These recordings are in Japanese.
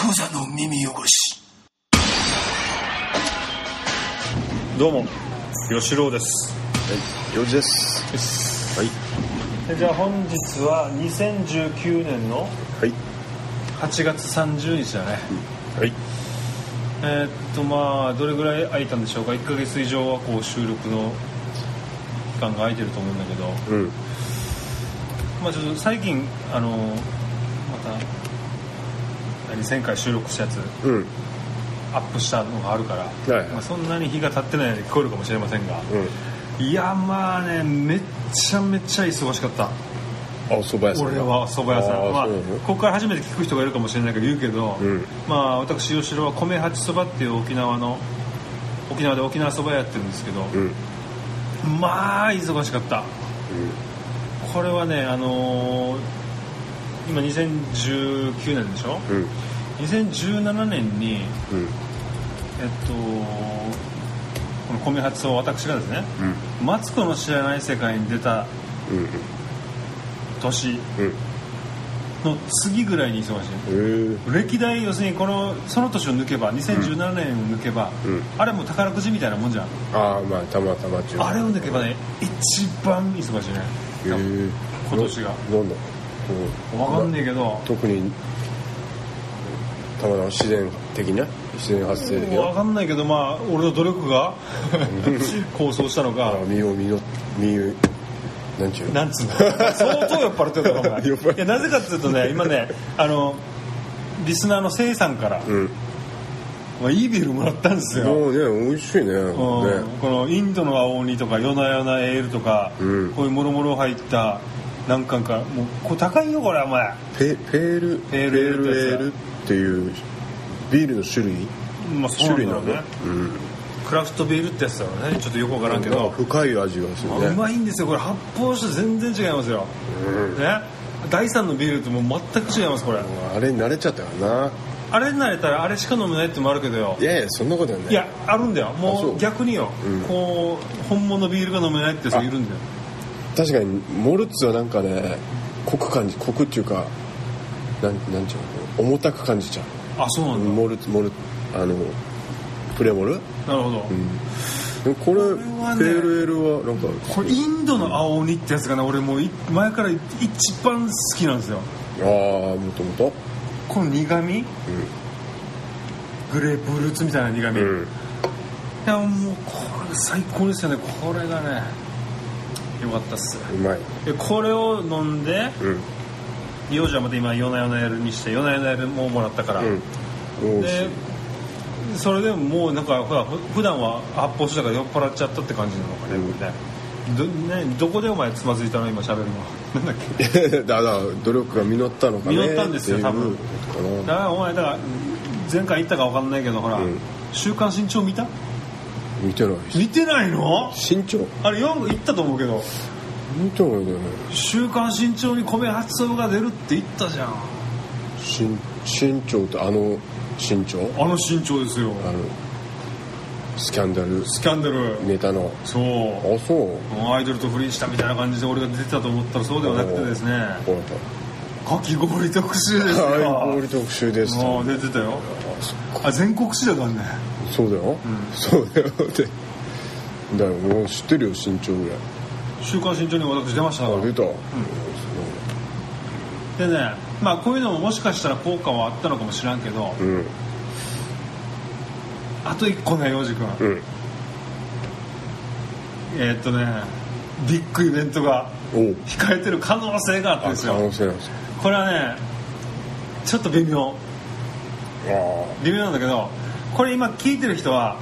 座の耳汚し。 どうも吉郎です。 はい、ようじです。はい。 じゃあ本日は2019年のはい 8月30日だね。 はい。 まあどれぐらい空いたんでしょうか。1ヶ月以上はこう収録の期間が空いてると思うんだけど、まあちょっと最近また前回収録したやつ、アップしたのがあるから、まあ、そんなに日が経ってないように聞こえるかもしれませんが、いやまあねめっちゃ忙しかった。 あ、蕎麦屋さん。 俺は蕎麦屋さん。まあここから初めて聞く人がいるかもしれないけど言うけど、まあ私吉郎は米八そばっていう沖縄で沖縄そば屋やってるんですけど、まあ忙しかった。これはね今2019年でしょ、2017年に、この米八を私がですね、マツコの知らない世界に出た年の次ぐらいに忙しい。歴代要するにその年を抜けば2017年を抜けば、あれも宝くじみたいなもんじゃん。 あ、まあたまたま中あれを抜けばね一番忙しいね。今年がなんだ分かんねえけど、 特にたまたま自然発生的な分かんないけど、まあ俺の努力が構想したのかなんつうの相当酔っ払ってるからお前いやなぜかっていうとね今ねリスナーのせいさんから、まあ、いいビールもらったんですよ。 もうね美味しいね。 このインドの青鬼とか夜な夜なエールとか、こういうもろもろ入った何巻かもうこれ高いよこれお前。 ペールエールっていうビールの種類、 まあ、そうなんだろうね。クラフトビールってやつだろうね。ちょっとよくわからんけど深い味がするね。 うまいんですよこれ。発泡酒と全然違いますよ、ね。第3のビールともう全く違いますこれ。 あれに慣れちゃったからな。 あれに慣れたらあれしか飲めないってもあるけどよ。 いやそんなことはね。 いやあるんだよ。もう逆によ、こう本物ビールが飲めないって人いるんだよ。 確かにモルツはなんかねコクっていうかなんちゅうの重たく感じちゃう。 あ、そうなんだ。 モルプレモル。 なるほど。 でもこれは、ね、ペールエールはなんかこれインドの青鬼ってやつがね俺もう前から一番好きなんですよ。 ああ、もともとこの苦味、グレープフルーツみたいな苦味、いやもうこれ最高ですよね。これがねよかったっす。 うまい。 これを飲んで、幼女はまた今夜な夜なやるにして夜な夜なやるももらったから、でそれでももうなんかほら普段は発泡酒だから酔っ払っちゃったって感じなのかね。どこでお前つまずいたの今喋るのなんだっけだから努力が実ったのかね。 実ったんですよ多分。だからお前だから前回言ったか分かんないけどほら、週刊新潮見た？ 見てない。 見てないの？ 新潮あれ4言ったと思うけど見てないよね。 週刊新潮に米八そばが出るって言ったじゃん。 新潮って新潮？ 新潮ですよ。 スキャンダルネタの。 そう。 あ、そう。 アイドルと不倫したみたいな感じで俺が出てたと思ったらそうではなくてですね。かき氷特集ですよ。 かき氷特集です。 出てたよ。あ、全国紙だからね。 そうだよ。そうだよってだよ。もう知ってるよ新潮ぐらい。 週刊新潮に私出ましたから。 出た。 でね、まあこういうのももしかしたら効果はあったのかもしらんけど、あと1個ね陽次君、ビッグイベントが控えてる可能性があってですよ。 可能性なんですよ。 これはねちょっと微妙なんだけど、これ今聞いてる人は、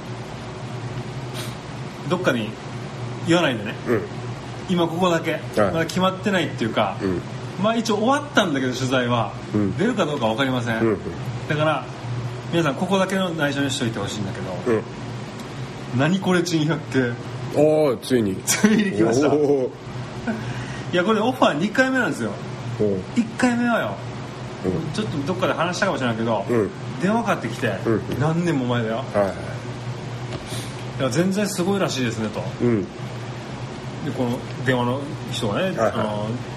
どっかに言わないでね、今ここだけ、まだ決まってないっていうか、まあ一応終わったんだけど取材は、出るかどうか分かりません、だから皆さんここだけの内緒にしといてほしいんだけど、何これ珍百景。 ついに来ました。いやこれオファー2回目なんですよ。1回目はよ、ちょっとどっかで話したかもしれないけど、電話かかってきて、何年も前だよ、いや全然すごいらしいですねと、でこの電話の人がね、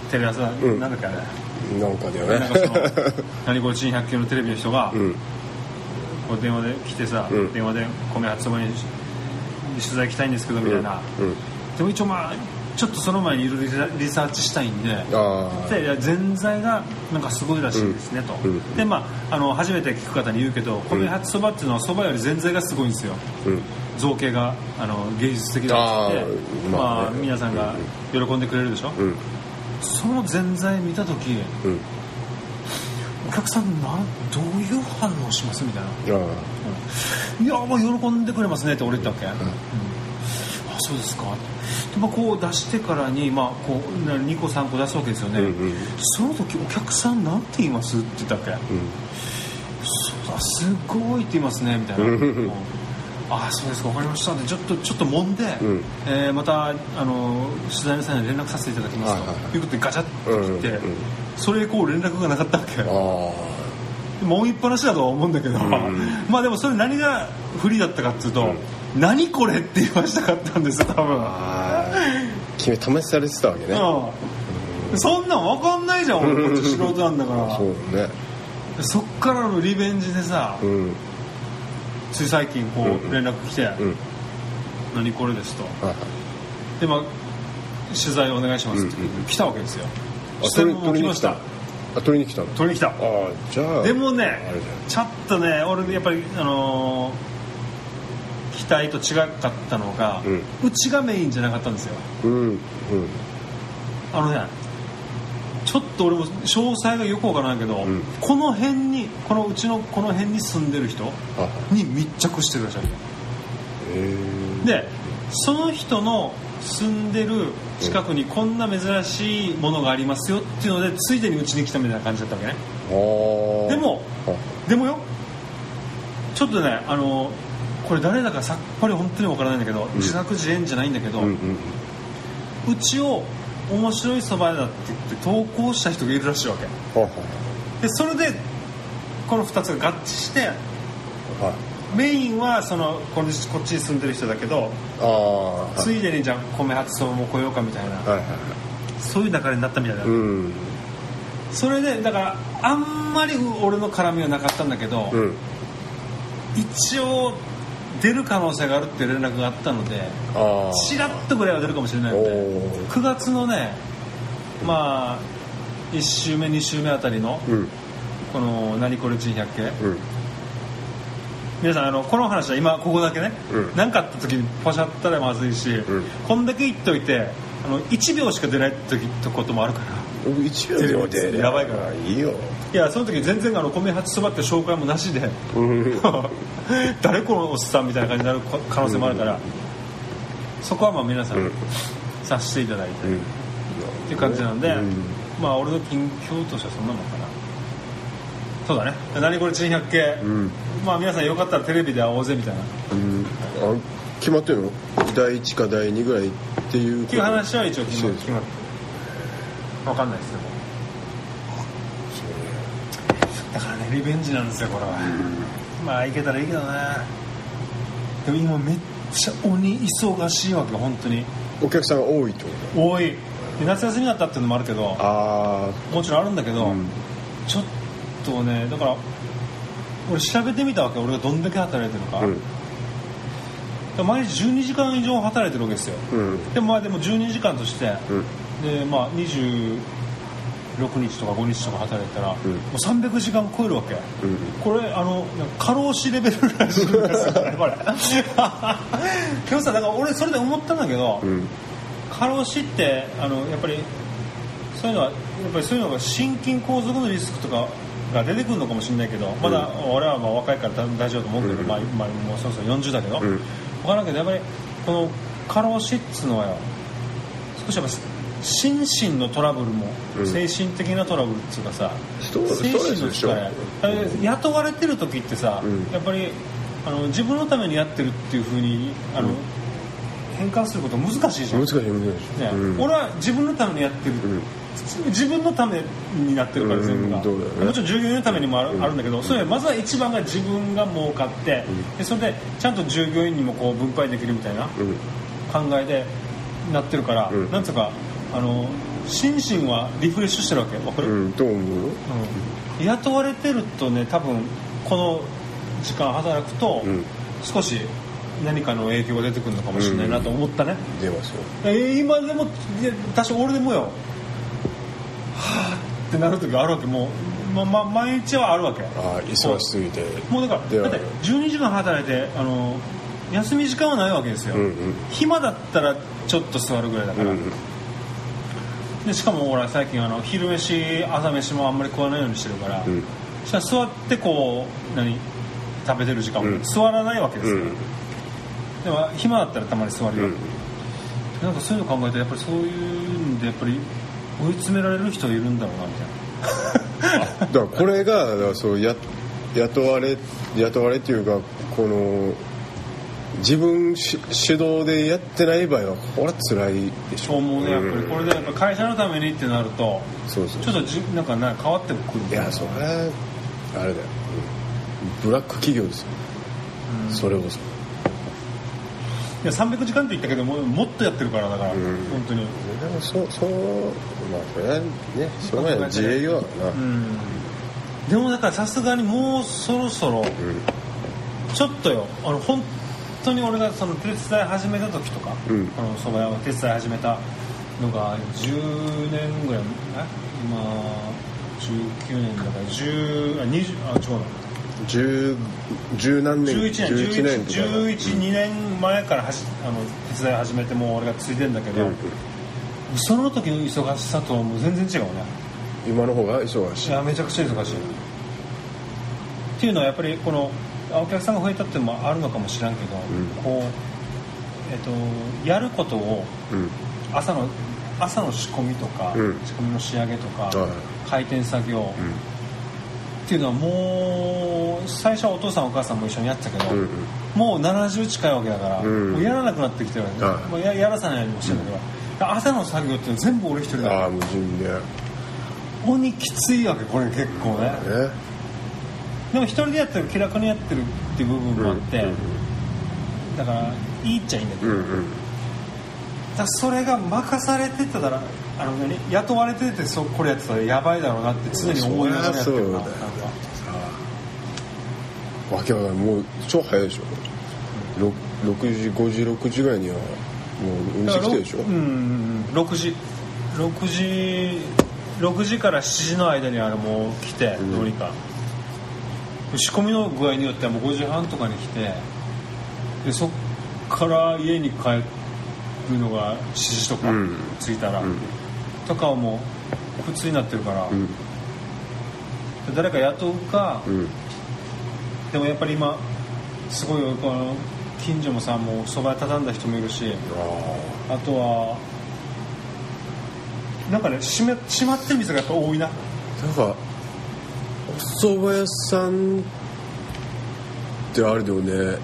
テレ朝、なんだっけあれなんかだよね。 なんかその何これ珍百景のテレビの人が、こう電話で来てさ、電話で米発売に取材来たいんですけどみたいな、でも一応まあちょっとその前にいろいろリサーチしたいんで、でぜんざいがなんかすごいらしいですねと、でまあ初めて聞く方に言うけど、米発そばっていうのはそばよりぜんざいがすごいんですよ、造形が芸術的だってまあ皆さんが喜んでくれるでしょ、そのぜんざい見た時、お客さんどういう反応しますみたいな、いやもう喜んでくれますねって俺言ったわけ、あそうですか。でまあ、こう出してからに、まあ、こう2個3個出すわけですよね、その時お客さんなんて言いますって言ったわけ、そうだすごいって言いますねみたいな、あそうですか分かりましたってちょっと揉んで、また取材の際に連絡させていただきますと、いうことでガチャッと切って、それ以降連絡がなかったわけ、揉みっぱなしだとは思うんだけど、まあでもそれ何が不利だったかっていうと、何これって言わしたかったんですよ多分。 君試されてたわけね、 そんなん分かんないじゃん俺こっち素人なんだからそうね。 そっからのリベンジでさ、つい最近こう連絡来て、何これですと、でまあ取材お願いしますって来たわけですよ。 取りに来た。取りに来た。じゃあでもねちょっとね俺やっぱり期待と違かったのが、うちがメインじゃなかったんですよ、ちょっと俺も詳細がよくわからないけど、この辺にうちのこの辺に住んでる人に密着してるらしい。でその人の住んでる近くにこんな珍しいものがありますよっていうのでついでにうちに来たみたいな感じだったわけね。でもよちょっとねこれ誰だかさっぱり本当にわからないんだけど、自作自演じゃないんだけど、うちを面白いそば屋だって言って投稿した人がいるらしいわけで、それでこの2つが合致して、メインはこっちに住んでる人だけど、ついでにじゃあ米発送も来ようかみたいな、そういう流れになったみたいな、それでだからあんまり俺の絡みはなかったんだけど、一応出る可能性があるっていう連絡があったので、チラッとぐらいは出るかもしれないので、9月のねまあ1週目2週目あたりの、この何これ珍百景、皆さんこの話は今ここだけね、何かあった時にポシャったらまずいし、こんだけ言っといて1秒しか出ない時ってこともあるから、 1秒でやばいからいいよ。 いやその時全然米八そばって紹介もなしで誰このおっさんみたいな感じになる可能性もあるから、そこはまあ皆さん察していただいて、っていう感じなんで、まあ俺の近況としてはそんなもんかな。そうだね。何これ珍百景、まあ皆さんよかったらテレビで会おうぜみたいな、 決まってるの？第1か第2ぐらいっていう話は一応決まって分かんないですけど、だからねリベンジなんですよこれは、まあ行けたらいいけどね。でも今めっちゃ鬼忙しいわけ本当に。 お客さんが多いってこと？ 多い。で夏休みだったっていうのもあるけど、もちろんあるんだけど、ちょっとねだから俺調べてみたわけ、俺がどんだけ働いてるのか、毎日12時間以上働いてるわけですよ、でも12時間として、でまあ26日とか5日とか働いたら、もう300時間超えるわけ、これ過労死レベルらしいんですよねこれ今日さだから俺それで思ったんだけど、過労死ってやっぱりそういうのが心筋梗塞のリスクとかが出てくるのかもしれないけど、まだ俺はまあ若いから大丈夫と思うけど、まあもうそろそろ40だけど、分からんけどやっぱりこの過労死っつうのはよ、少しやっぱ心身のトラブルも、精神的なトラブルっていうかさ、精神の力雇われてる時ってさ、やっぱり自分のためにやってるっていう風に変換すること難しいじゃん。難しい、俺は自分のためにやってる、自分のためになってるから全部が、もちろん従業員のためにもあるんだけど、それまずは一番が自分が儲かって、でそれでちゃんと従業員にもこう分配できるみたいな考えでなってるから、なんつうか心身はリフレッシュしてるわけ。わかる？ どう思う？ 雇われてるとね、多分この時間働くと、少し何かの影響が出てくるのかもしれないなと思ったね。 出ますよ。 今でも私俺でもよ、はぁってなる時があるわけ。もう、毎日はあるわけ。 忙しすぎて。 もうだって12時間働いて休み時間はないわけですよ。暇だったらちょっと座るぐらいだから。でしかも俺最近昼飯朝飯もあんまり食わないようにしてるから、そしたら座ってこう食べてる時間も座らないわけですよ。でも暇だったらたまに座るよ。なんかそういうの考えてやっぱりそういうんでやっぱり追い詰められる人いるんだろうなみたいな。 だからこれがそう雇われっていうかこの自分主導でやってない場合はこれは辛いでしょ。 そう思うね。やっぱりこれでやっぱ会社のためにってなるとそうちょっとなんか変わってくる。 いやそれはあれだよ、ブラック企業ですよ、それこそ。 いや300時間って言ったけどもっとやってるからだから、本当に。 でもそうまあそれはねしょうがない自営業だからな。 でもだからさすがにもうそろそろ、ちょっとよ本当に俺がその手伝い始めた時とか、蕎麦屋を手伝い始めたのが10年ぐらい、今19年だから十何年 11年前から手伝い始めてもう俺がついてんだけど、その時の忙しさとはもう全然違うね。 今の方が忙しい。 いやめちゃくちゃ忙しい。っていうのはやっぱりこのお客さんが増えたっていうのもあるのかもしれんけど、こうやることを、朝の仕込みとか、仕込みの仕上げとか、回転作業、っていうのはもう最初はお父さんお母さんも一緒にやってたけど、もう70近いわけだから、もうやらなくなってきてるわけ、もうやらさないようにもしてるけど、朝の作業っていうのは全部俺一人だから、 もう自分で鬼きついわけこれ結構ね。でも一人でやってる気楽にやってるっていう部分もあって、だからいいっちゃいいんだけど、だそれが任されてたら雇われててこれやってたらやばいだろうなって常に思いながらやってるな。 わけわかんない。もう超早いでしょ。6時5時6時ぐらいにはもうお店来てるでしょ。6時から7時の間にもう来て、どうにか仕込みの具合によってはもう5時半とかに来て、でそっから家に帰るのが7時とか着いたら、とかはもう普通になってるから、誰か雇うか、でもやっぱり今すごい近所もさ、もう蕎麦屋畳んだ人もいるし、あとはなんかね閉まってる店がやっぱ多いな。 なんかお蕎麦屋さんってあれだよね、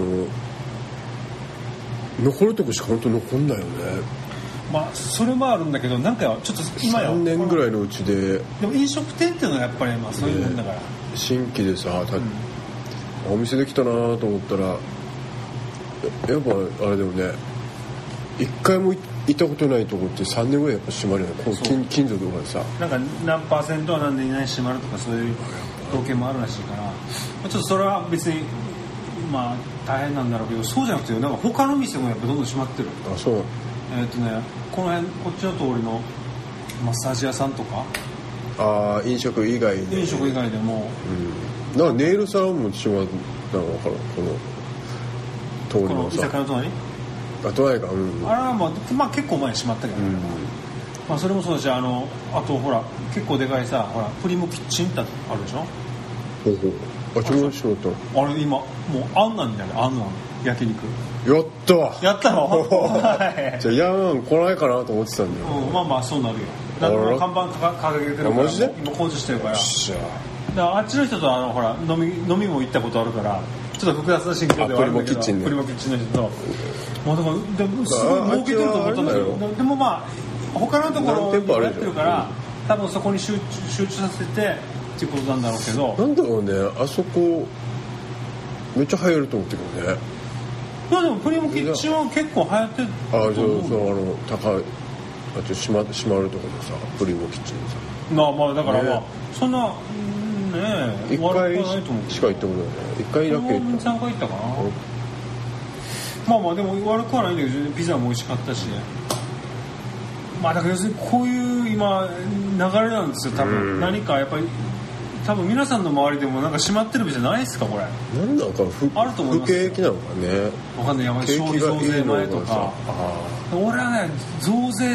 残るとこしか本当残んないよね。 まあそれもあるんだけど、なんかちょっと今 3年ぐらいのうちで。 でも飲食店っていうのはやっぱりまあそういうもんだから、 新規でさ、お店できたなと思ったらやっぱあれだよね、一回も行ったことないとこって3年ぐらいやっぱ閉まるよね。近所とかでさ、 なんか何パーセントはなんでいない閉まるとかそういう統計もあるらしいから、ちょっとそれは別にまあ大変なんだろうけど、そうじゃなくてなんか他の店もやっぱどんどん閉まってる。 あ、そう。 この辺こっちの通りのマッサージ屋さんとか、 飲食以外でも、 なんかネイルサロンも閉まったの分からん。この通りのさ、 居酒屋の隣隣か、 あれはまあ結構前に閉まったけど、まあそれもそうだし、あとほら結構でかいさ、ほらプリモキッチンってあるでしょ。 あ、ちょうど閉まった。 あれ今もうあんなんじゃない、あんなん焼肉やったのじゃあやん来ないかなと思ってたんだよ。 まあまあそうなるよ。だから看板掲げてるから今工事してるから。だからあっちの人とほら飲みも行ったことあるから、ちょっと複雑な心境ではあるんだけど、プリモキッチンの人と、まあだからでもすごい儲けてると思ったんだけど、でもまあ他のところにやってるから、多分そこに集中させてっていうことなんだろうけど。 なんだろうね、あそこめっちゃ流行ると思ってるけどね。 まあでもプリモキッチンは結構流行ってると思う。 そう高い。 あと閉まるところもさプリモキッチンさまあだからまあ、 ね、 そんなね 1回しか行ったことないね。1回だけ行った。 3回行ったかな、まあでも悪くはないんだけどピザも美味しかったし、まあだから要するにこういう今流れなんですよ多分、何かやっぱり多分皆さんの周りでもなんか閉まってるじゃないですかこれ。 なんだかあると思いますよ。 不景気なのかね。 わかんない。やばい消費増税前とか。俺はね増税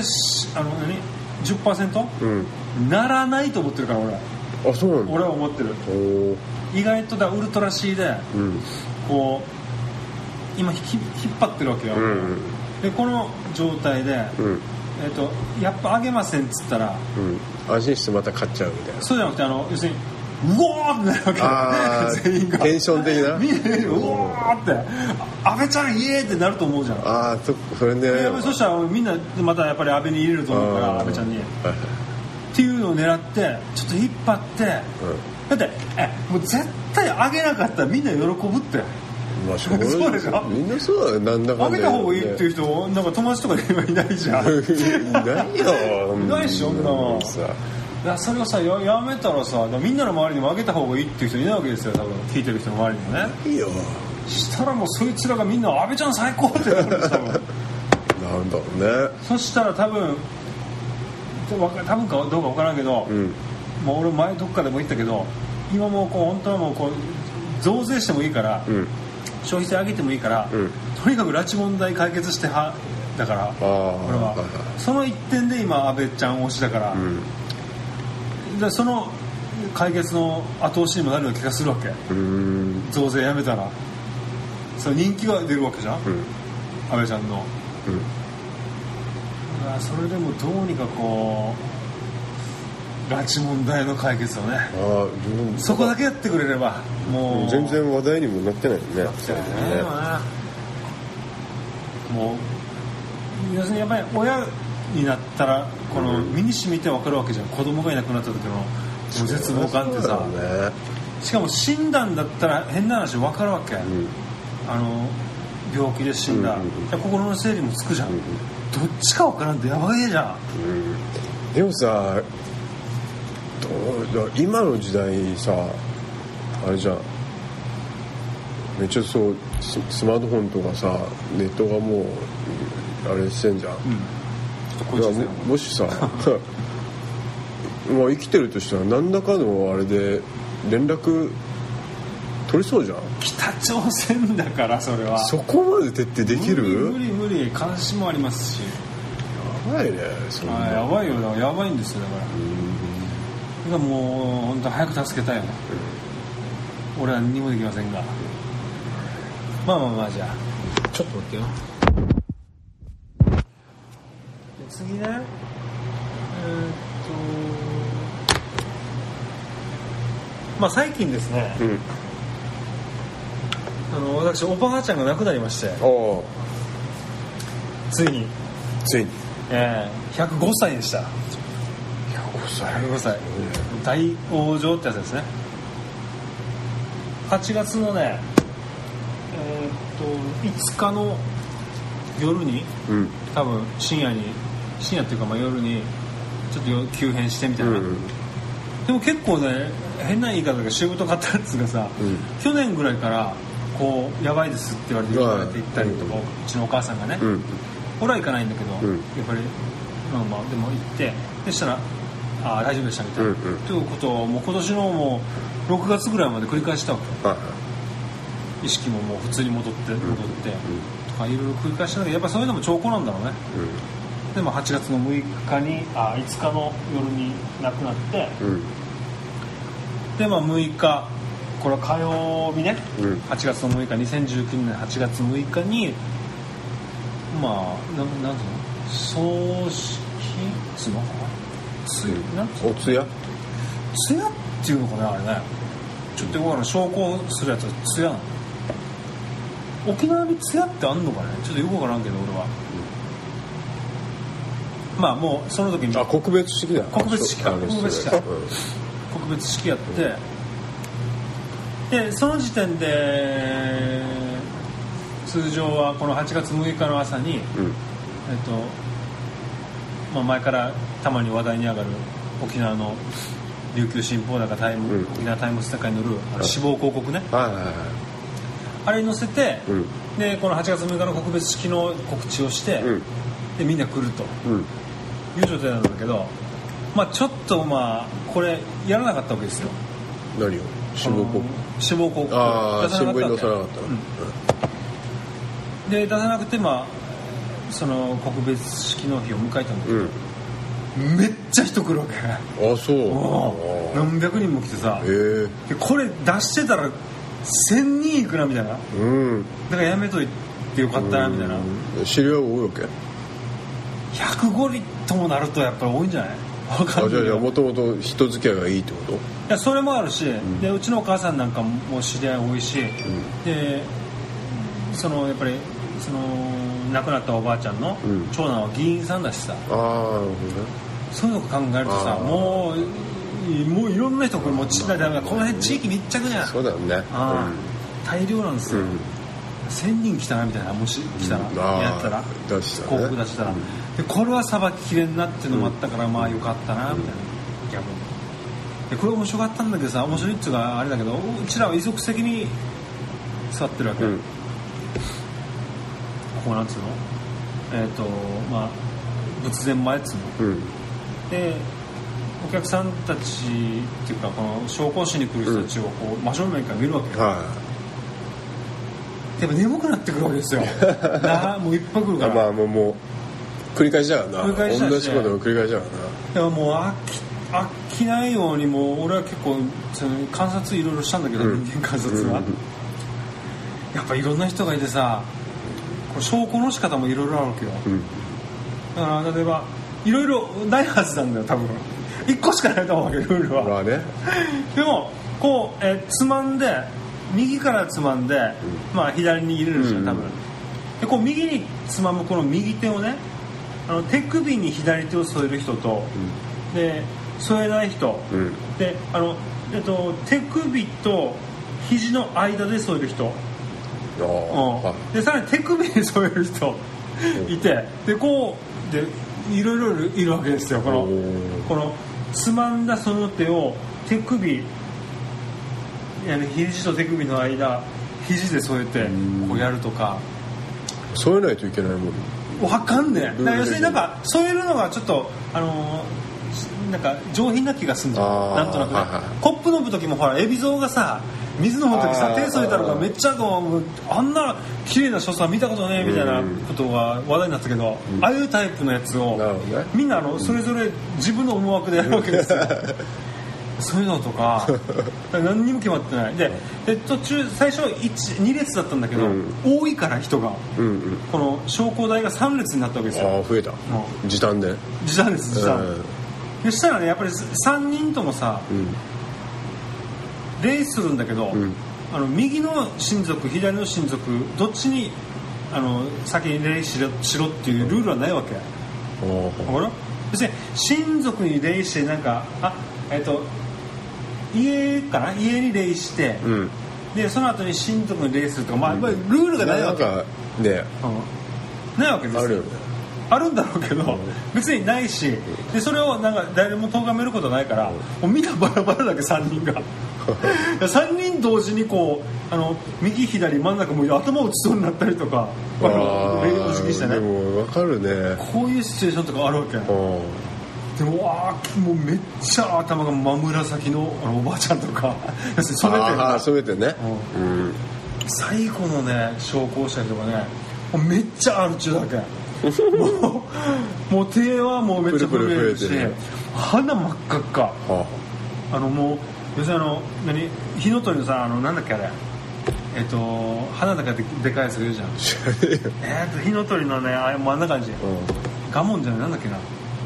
10%、ならないと思ってるから俺。 あ、そうなんだ。 俺は思ってる。意外とだウルトラ C で、こう今引っ張ってるわけよ。でこの状態で、やっぱ上げませんっつったら、 安心してまた買っちゃうみたいな。 そうじゃなくて要するにうおーってなるわけ。全員がテンション的なみんなうおーって安倍ちゃんイエーってなると思うじゃん。 ああ、それでやっぱりそしたらみんなまたやっぱり安倍に入れると思うから安倍ちゃんにっていうのを狙ってちょっと引っ張って、だってもう絶対上げなかったらみんな喜ぶって。 まあ、 そうでしょ。 みんなそうだね。なんだかんだ上げた方がいいっていう人なんか友達とかで今いないじゃん。 いないよ。 いないし女は。それをさ やめたらさみんなの周りにも上げた方がいいっていう人いないわけですよ多分聞いてる人の周りにもね。 いいよ。 したらもうそいつらがみんな安倍ちゃん最高ってなるんです多分。 なんだろうね。 そしたら多分かどうか分からんけど、もう俺前どっかでも言ったけど今もうこう本当はもうこう増税してもいいから、消費税上げてもいいから、とにかく拉致問題解決してだから俺はその一点で今安倍ちゃん推しだから、でその解決の後押しにもなるような気がするわけ。増税やめたらその人気が出るわけじゃん、安倍ちゃんの、それでもどうにかこう拉致問題の解決をね、そこだけやってくれればもう全然話題にもなってないよね。 もう要するにやっぱり親になったらこの身に染みて分かるわけじゃん。子供がいなくなった時の絶望感ってさ、しかも死んだんだったら変な話分かるわけ、病気で死んだ、心の整理もつくじゃん、どっちか分からんとやばいじゃん、 でもさ今の時代さあれじゃん、めっちゃそうスマートフォンとかさネットがもうあれしてんじゃん、もしさまあ生きてるとしたら何らかのあれで連絡取りそうじゃん。 北朝鮮だからそれはそこまで徹底できる？ 無理監視もありますし。 やばいねそんな。 やばいよ。だからやばいんですよ。だからもう本当早く助けたいよね、俺は何もできませんが、まあじゃあちょっと待ってよ。次ねまあ最近ですね、私おばあちゃんが亡くなりまして、ついに、105歳でした。105歳、大往生ってやつですね。8月のね5日の夜に、多分深夜っていうか夜にちょっと急変してみたいな、でも結構ね変な言い方が仕事があったやつがさ、去年ぐらいからこうやばいですって言われて行ったりとか、うちのお母さんがね、俺は行かないんだけど、やっぱりでも行ってでしたら大丈夫でしたみたいな、ということをもう今年のもう6月ぐらいまで繰り返したわけ、意識ももう普通に戻ってとかいろいろ繰り返したんだけど、やっぱそういうのも兆候なんだろうね、でも8月の5日に5日の夜に亡くなって、で6日これは火曜日ね、8月の6日2019年8月6日になんていうの葬式つのかなお通夜っていうのかなあれね、ちょっとよくわからん、焼香するやつは通夜なの。沖縄に通夜ってあんのかね、ちょっとよくわからんけど俺はもうその時に告別式だ。 告別式やって、でその時点で通常はこの8月6日の朝に、 まあ、前からたまに話題に上がる沖縄の琉球新報だか沖縄タイムズとかに載る死亡広告ね、あれに載せて、でこの8月6日の告別式の告知をして、でみんな来ると、いう状態なんだけど、まあ、ちょっとまあこれやらなかったわけですよ。 何を死亡広告死亡広告新聞に載せなかった、 で出さなくて、まあ、その告別式の日を迎えたんだけど、めっちゃ人来るわけ。 あ、そう何百人も来てさ、でこれ出してたら1000人いくなみたいな、だからやめといてよかったなみたいな。 知り合い多いわけ 105人ともなるとやっぱり多いんじゃない？分かんないけど。 じゃあもともと人付き合いがいいってこと？いやそれもあるし、でうちのお母さんなんかも知り合い多いし、でそのやっぱりその亡くなったおばあちゃんの長男は議員さんだしさ、そういうのを考えるとさ、もういろんな人これもうこの辺地域密着じゃん。 そうだよね、 大量なんですよ、1000人来たなみたいな、もし来たら、やったら広告出したら、でこれはさばききれんなっていうのもあったから、まあよかったなみたいな、逆に。でこれ面白かったんだけどさ、面白いっていうかあれだけど、うちらは遺族席に座ってるわけ、ここなんつうの、まあ仏前前っつうの、でお客さんたちっていうかこの焼香しに来る人たちをこう真正面から見るわけよ、でも眠くなってくるわけですよもういっぱい来るから、 まあもう繰り返しだからな、同じことを繰り返しだかでらな。 ももう飽きないように、もう俺は結構その観察いろいろしたんだけど、人間観察は、やっぱいろんな人がいてさ、これ証拠の仕方もいろいろあるわけよ、だから例えばいろいろないはずなんだよ多分1個しかないと思うわけ、ルールは、でもこう、つまんで右からつまんで、まあ、左に入れるんですよ多分、でこう右につまむこの右手をね、手首に左手を添える人と、で添えない人、で手首と肘の間で添える人、でさらに手首に添える人いて、でこうでいろいろいるわけですよ。このつまんだその手を手首、肘と手首の間、肘で添えてこうやるとか。 添えないといけないもん分かんねえ。要するになんか添えるのがちょっとなんか上品な気がするんじゃん、なんとなくね、コップ飲む時もほら海老蔵がさ水飲む時さ手添えたのがめっちゃあんな綺麗な所作見たことねみたいなことが話題になったけど、ああいうタイプのやつをみんなそれぞれ自分の思惑でやるわけですよそういうのとか何にも決まってないで途中最初2列だったんだけど、多いから人が、この昇降台が3列になったわけですよ。 増えた、時短で時短です時短、そしたらねやっぱり3人ともさ、礼するんだけど、右の親族左の親族どっちに先に礼しろっていうルールはないわけ。分かる？別に親族に礼してなんか家に礼して、でその後に親族に礼するとか、まあルールがないわけ。 なんかね、 ないわけですよ。あるんだろうけど、別にないし、でそれをなんか誰も咎めることないから、もうみんなバラバラだけ3人が3人同時にこう右左真ん中も頭を打ちそうになったりとか、お辞儀してね。 でも分かるね。 こういうシチュエーションとかあるわけ。でももうめっちゃ頭が真紫のおばあちゃんとか染めてね、 最後のね昇降したりとかね、もうめっちゃある中だけもう手はもうめっちゃ震えるし、鼻真っ赤っか、もう要するに火の鳥のさなんだっけあれ花だけでかいやつがいるじゃん火の鳥のねあんな感じ、ガモンじゃないなんだっけな、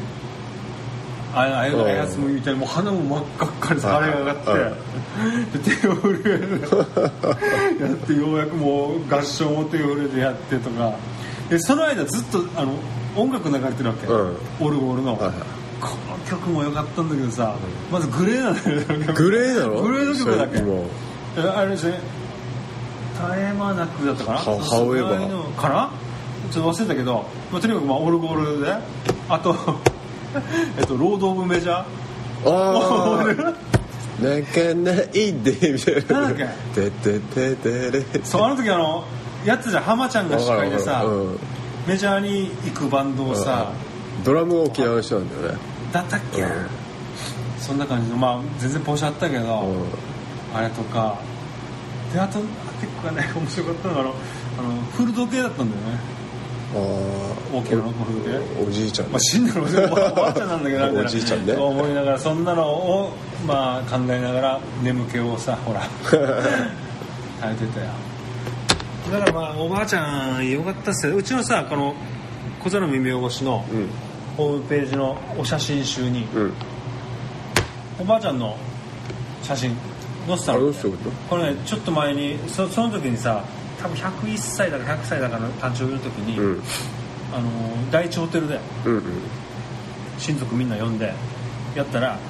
あれやつもみたいにもう鼻も真っ赤っかであれが上がってで手を震えるやってようやくもう合唱も手を震えてやってとかでその間ずっと音楽流れてるわけ、オルゴールの、この曲も良かったんだけどさ、まずグレーなんだよグレーなの？ グレーの曲だけあれですね、絶え間なくだったかな、 ハウエバーかなちょっと忘れたけど、とにかくオルゴールであとロード・オブ・メジャー。 ああ泣かないでみたいな。 なんだっけ。 ててててれ。 そう、あの時やつじゃ浜ちゃんが司会でさ、メジャーに行くバンドをさ、 ドラムが沖縄の人なんだよね。 だったっけ、そんな感じの、まあ全然ポーシャあったけど、あれとかで、あと結構ね面白かったのが古時計だったんだよね。大きなの古時計、 おじいちゃん、ね、 まあ、死んだのおばあちゃんなんだけどおじいちゃんね、 思いながら、そんなのをまあ考えながら眠気をさ、ほら耐えてたよ。だからまあおばあちゃんよかったっすよ。うちのさ、この小座の耳汚しのホームページのお写真集に、おばあちゃんの写真載せたの。これね、ちょっと前に その時にさ、多分101歳だか100歳だかの誕生日の時に、第一ホテルで親族みんな呼んでやったら、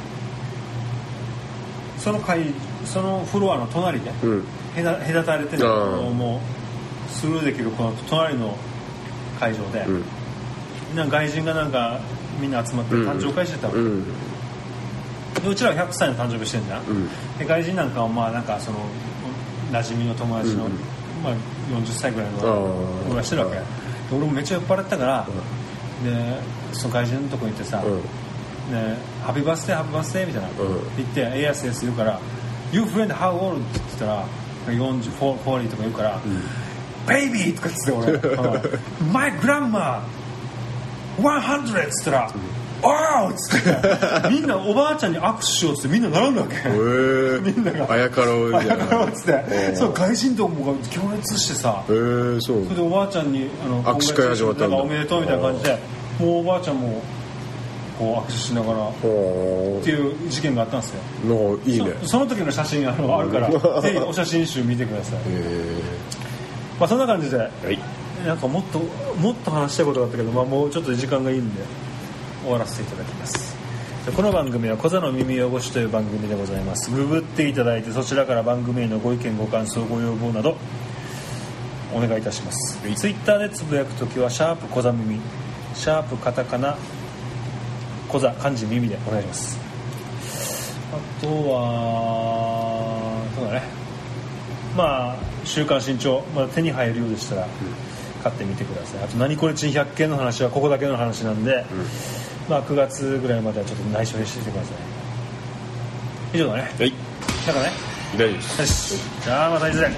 そのフロアの隣で隔たれてるのをもうスルーできるこの隣の会場で、なんか外人がなんかみんな集まって誕生会してたわけ、でうちらは100歳の誕生日してんじゃん、で外人なんかはまあなんかその馴染みの友達の、まあ、40歳ぐらいの子がしてるわけで、俺もめっちゃ酔っ払ったから、でその外人のとこ行ってさ、ハッピーバースデーハッピーバースデーみたいな、言ってエアスです言うから You friend how old? って言ったら40、40とか言うから、ベイビーとか言ってて、俺My grandma 100っつったら、おーっつってみんなおばあちゃんに握手しようっつってみんな並んだわけ、みんながあやかろうみたいな、 あやかろうっつって、そう外人ともが行列してさ、 そうそれでおばあちゃんに握手会始まったんだ、 おめでとうみたいな感じで、もうおばあちゃんもこう握手しながらっていう事件があったんですよ。 いいね。 その時の写真あるからぜひお写真集見てください。まあそんな感じで、なんかもっと話したいことがあったけど、まあもうちょっと時間がいいんで終わらせていただきます。この番組は小座の耳汚しという番組でございます。ググっていただいて、そちらから番組へのご意見ご感想ご要望などお願いいたします。ツイッターでつぶやくときはシャープ小座耳、シャープカタカナ小座漢字耳でお願いします。あとはそうだね、まあ週刊新潮、まだ手に入るようでしたら買ってみてください。あと何これ珍百景の話はここだけの話なんで、まあ9月ぐらいまではちょっと内緒にしててください。以上だね。はい。なんかね。 大丈夫です。 よし。じゃあまたいずれ。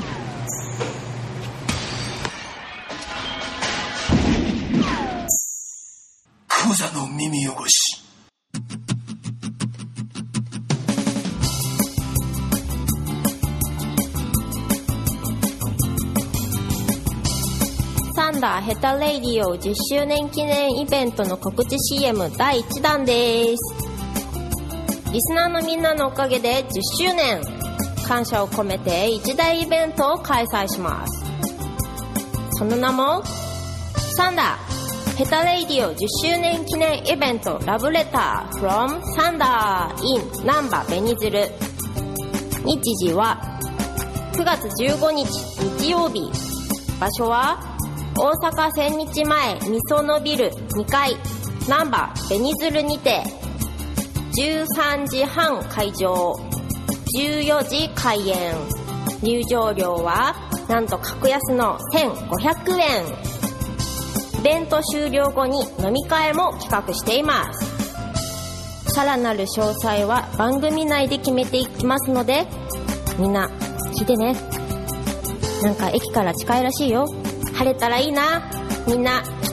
小座の耳汚し。 サンダーヘタレイディオ10周年記念イベントの告知 CM 第1弾です。リスナーのみんなのおかげで10周年感謝を込めて一大イベントを開催します。その名もサンダーヘタレイディオ10周年記念イベントラブレター from サンダー in ナンバベニズル。日時は9月15日日曜日。場所は大阪千日前みそのビル2階ナンバベニズルにて、13時半開場、14時開演。入場料はなんと格安の1500円。イベント終了後に飲み会も企画しています。さらなる詳細は番組内で決めていきますので、みんな聞いてね。なんか駅から近いらしいよ。晴れたらいいな。みんな